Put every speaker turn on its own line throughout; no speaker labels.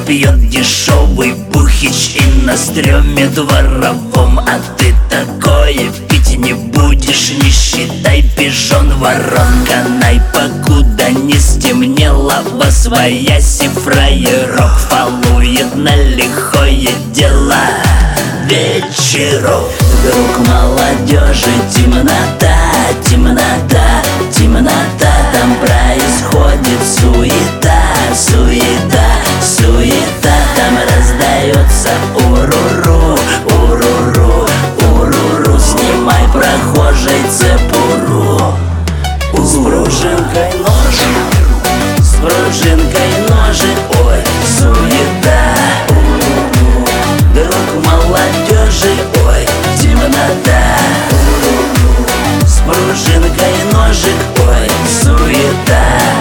пьет дешевый бухич и на стреме дворовом. А ты такое пить не будешь, не считай, пижон ворон. Канай, покуда не стемнело, восвояси фраерок фалует на лихое дело вечеров. Вдруг молодежи темнота, темнота, темнота. Там происходит суета, суета, суета. Там раздается уруру, уруру, уруру. Снимай, прохожий, цепуру. С пружинкой ножик, с пружинкой ножик. Ой, суета. Вдруг молодежи, ой, темнота. С пружинкой ножик, ой, суета.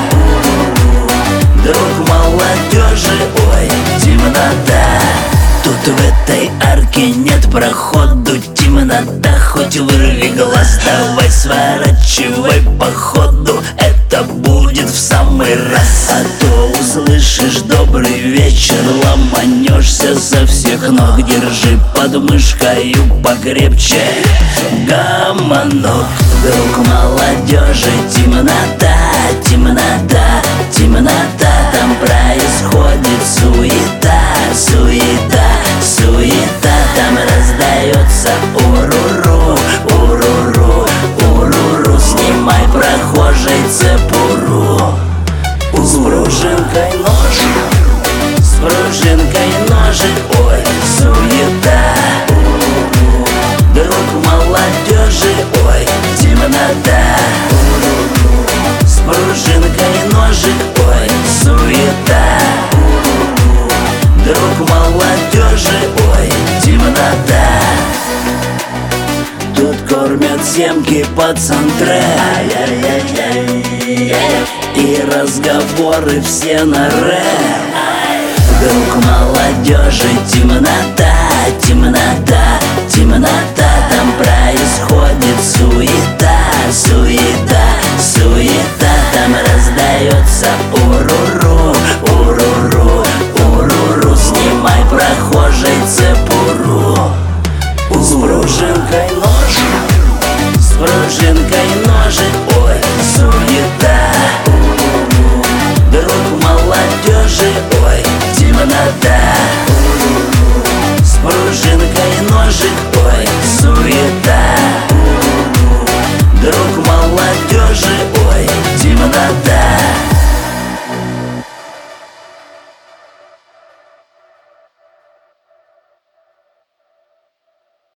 Вдруг молодежи, ой, темнота. Тут в этой арке нет проходу, темнота, хоть вырви глаз. Давай сворачивай походу, это будет в самый раз. А то услышишь добрый вечер, ломанешься со всех ног. Держи под мышкою покрепче гомонок. Вдруг молодежи темнота, темнота, темнота. Там происходит суета, суета, суета. Там раздается уруру, уруру, уруру. Снимай, прохожий, цепуру. С пружинкой ножик, с пружинкой ножик. Ой, суета. Вдруг молодежи, ой, темнота. С пружинкой ножик, ой, суета. Вдруг молодежи, ой, темнота. Тут кормят семки пацан-трек, и разговоры все на рэп. Вдруг молодежи темнота, темнота, темнота. Там происходит суета, суета.